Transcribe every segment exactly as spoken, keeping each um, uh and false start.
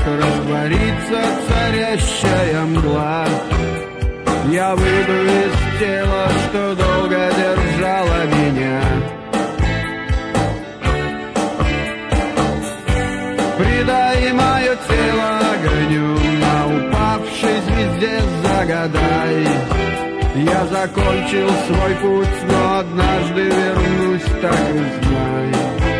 растворится царящая мгла. Я выйду из тела, что долго держало меня. Придай мое тело огню, на упавшей звезде загадай. Я закончил свой путь, но однажды вернусь, так и знай.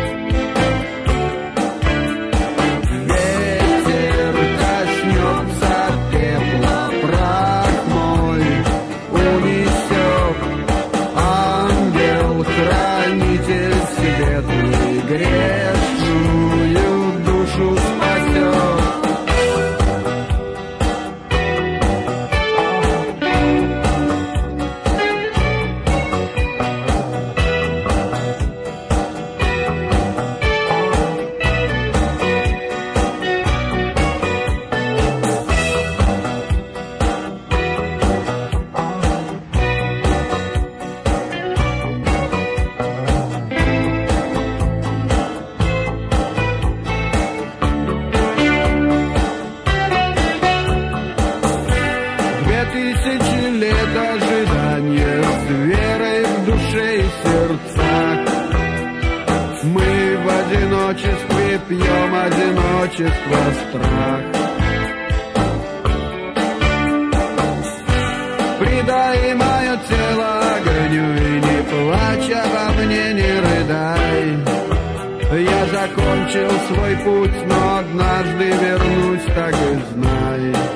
Ветер коснется пепла, прах мой унесет. Ангел-хранитель светлый грешную душу спасет. Тысячи лет ожидания с верой в душе и сердцах. Мы в одиночестве пьем одиночество страх. Придай мое тело огню и не плачь обо мне, не рыдай. Я закончил свой путь, но однажды вернусь, так и знай.